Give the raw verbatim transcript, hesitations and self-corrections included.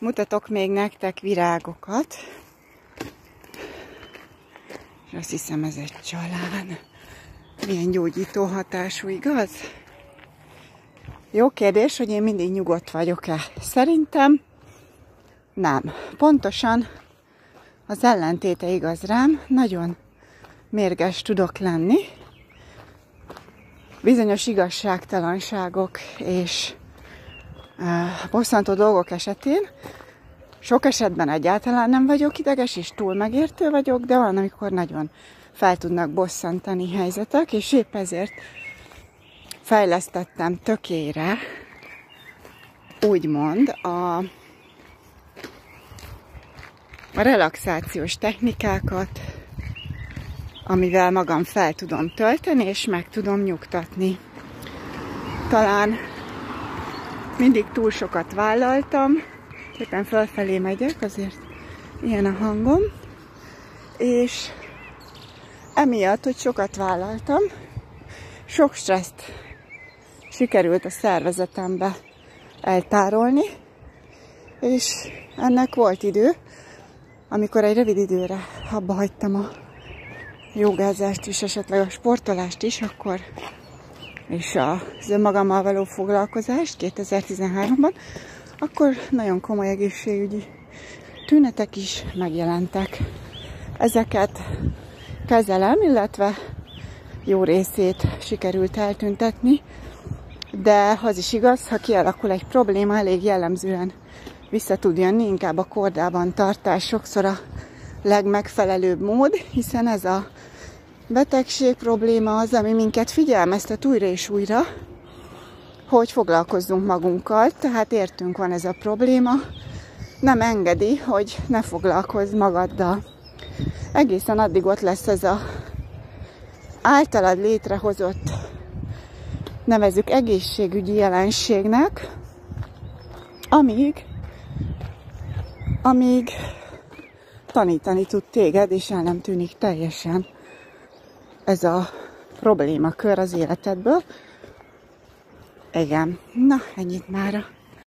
Mutatok még nektek virágokat. És azt hiszem, ez egy csalán. Milyen gyógyító hatású, igaz? Jó kérdés, hogy én mindig nyugodt vagyok-e. Szerintem nem. Pontosan az ellentéte igaz rám. Nagyon mérges tudok lenni. Bizonyos igazságtalanságok és uh, bosszantó dolgok esetén sok esetben egyáltalán nem vagyok ideges, és túl megértő vagyok, de van, amikor nagyon fel tudnak bosszantani helyzetek, és épp ezért fejlesztettem tökére, úgymond, a, a relaxációs technikákat, amivel magam fel tudom tölteni, és meg tudom nyugtatni. Talán mindig túl sokat vállaltam, éppen felfelé megyek, azért ilyen a hangom, és emiatt, hogy sokat vállaltam, sok stresszt sikerült a szervezetembe eltárolni, és ennek volt idő, amikor egy rövid időre abba hagytam a jogázást is, esetleg a sportolást is, akkor és az önmagammal való foglalkozást kétezer-tizenháromban, akkor nagyon komoly egészségügyi tünetek is megjelentek. Ezeket kezelem, illetve jó részét sikerült eltüntetni, de az is igaz, ha kialakul egy probléma, elég jellemzően vissza tud jönni, inkább a kordában tartás sokszor a legmegfelelőbb mód, hiszen ez a betegség probléma az, ami minket figyelmeztet újra és újra, hogy foglalkozzunk magunkkal, tehát értünk van ez a probléma, nem engedi, hogy ne foglalkozz magaddal. Egészen addig ott lesz ez a általad létrehozott, nevezzük egészségügyi jelenségnek, amíg, amíg tanítani tud téged, és el nem tűnik teljesen ez a problémakör az életedből. Igen, na ennyit mára.